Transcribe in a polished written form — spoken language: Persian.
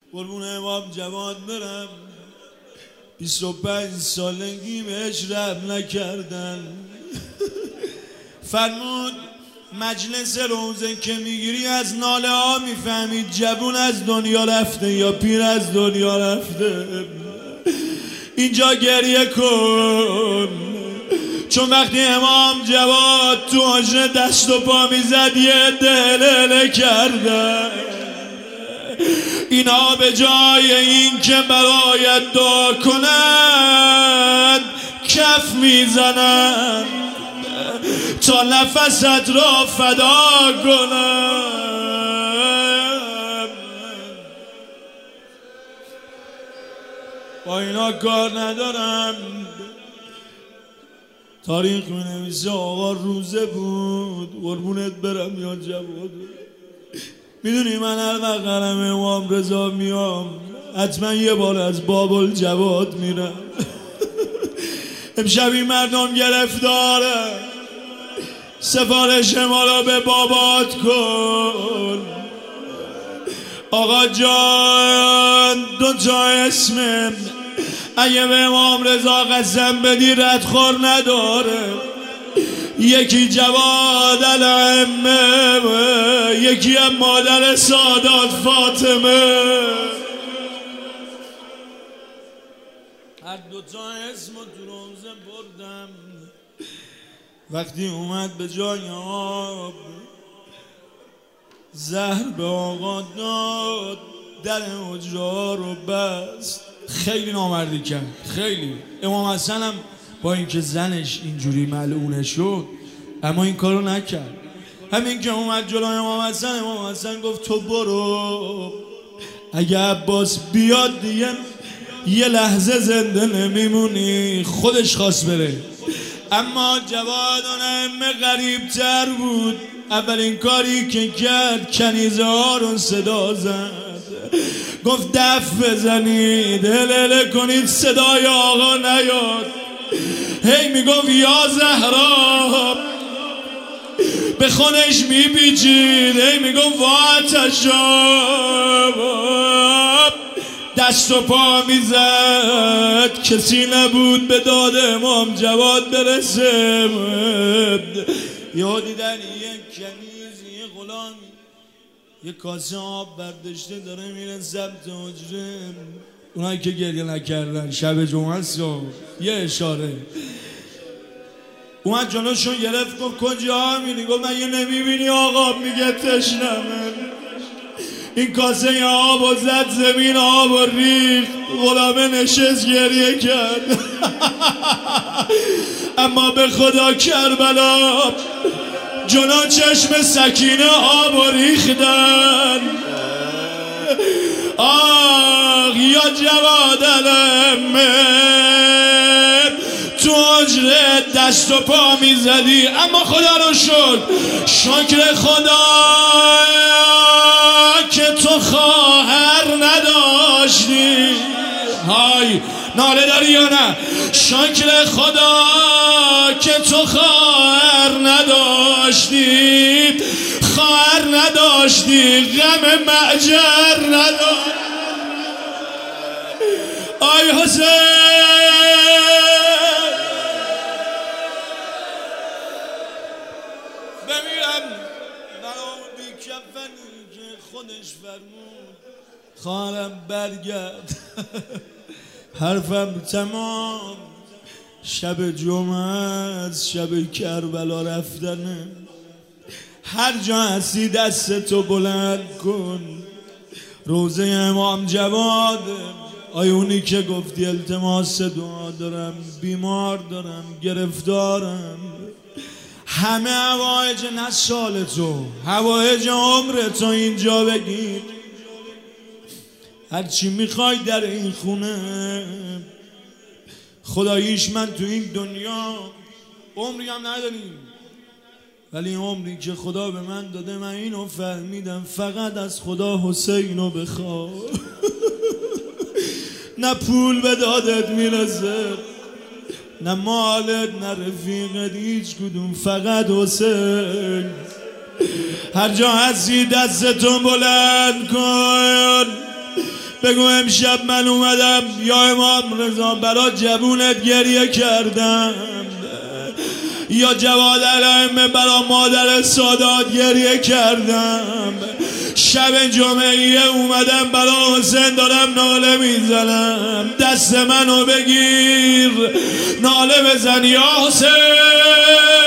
قربون امام جواد برم 25 سالگی بهش رحم نکردن. فرمود مجلس روزه که میگیری از ناله ها میفهمید جوون از دنیا رفته یا پیر از دنیا رفته. اینجا گریه کن، چون وقتی امام جواد تو حجره دست و پا میزد یه دلله کردن. اینا به جای این که برایت دعا کنند کف میزنند تا نفست را فدا کنند. با اینا کار ندارم. تاریخ می‌نویسه آقا روزه بود. قربونت برم یا جواد. میدونی من هر وقت قرم امام رضا میام حتما یه بار از باب‌الجواد میرم. امشب این مردم گرفتاره، سفارش ما را به بابات کن. آقا جان دو تا اسم اگه به امام رضا قسم بدی ردخور نداره. یکی جواد الائمه، یکی هم مادر سادات فاطمه. هر دوتا اسم و تو روزه بردم. وقتی اومد به جای آب زهر به آقا داد، در حجره رو بست. خیلی نامردی کرد، خیلی. امام حسن هم با اینکه زنش اینجوری ملعونه شد اما این کارو نکرد. همین که اومد جلوی امام حسن گفت تو برو، اگه عباس بیاد دیگه یه لحظه زنده نمیمونی. خودش خواست بره، اما جواد الائمه غریب تر بود. اولین کاری که کرد کنیزه ها رو صدا زد، گفت دف بزنید، هلهله کنید، صدای آقا نیاد. هی میگفت یا زهرا، به خونش میپیچید. هی میگفت واتشاب، دست و پا میزد. کسی نبود به داد امام جواد برسه. یا دیدن یک کنیز، یه غلام یه کاسه آب برداشته داره میره سمت حجره. اونایی که گریه نکردن شب جمعه صبح یه اشاره اومد جلوشون گرفت، گفت کجا میری؟ گفت من یه نمیبینی آقا میگه تشنمه. این کاسه آب و زد زمین، آب و ریخت. غلامه نشست گریه کرد. اما به خدا کربلا جلو چشم سکینه آب و ریختن. آه یا جواد الائمه، تو حجره دست و پا میزدی، اما خدا رو شکر خدا که تو خواهر نداشتی. های ناله داری یا نه؟ شکر خدا که تو خواهر نداشتی، خواهر نداشتی، غم معجر نداشتی. آی حسین بمیرم برام بیکفنی که خودش فرمود خواهرم برگرد. حرفم تمام. شب جمعه، شب کربلا رفتنه. هر جا هستی دستتو بلند کن. روزه امام جواد. آیونی که گفتی التماس دعا دارم، بیمار دارم، گرفتارم. همه حوایج نه سال تو، حوایج عمر تو اینجا بگیر. هرچی میخوای در این خونه. خداییش من تو این دنیا عمری هم نداریم، ولی عمری که خدا به من داده من اینو فهمیدم فقط از خدا حسینو بخوا. نه پول به دادت میرسه، نه مالت، نه رفیقت، هیچ کدوم، فقط حسین. هر جا هستی دستتو بلند کن. بگو امشب من اومدم یا امام رضا برا جوونت گریه کردم، یا جواد الائمه برا مادر سادات گریه کردم، شب جمعه اومدم برا حسین دارم ناله میزنم، دست منو بگیر ناله بزن یا حسین.